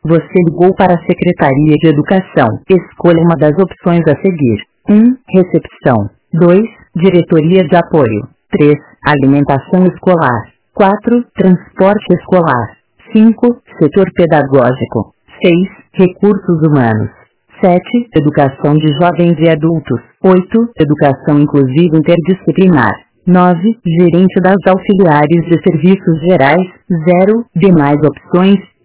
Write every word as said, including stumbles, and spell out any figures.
Você ligou para a Secretaria de Educação. Escolha uma das opções a seguir. um. Recepção. dois. Diretoria de Apoio. três. Alimentação escolar. quatro. Transporte escolar. cinco. Setor pedagógico. seis. Recursos humanos. sete. Educação de jovens e adultos. oito. Educação inclusiva interdisciplinar. nove. Gerente das auxiliares de serviços gerais. zero. Demais opções.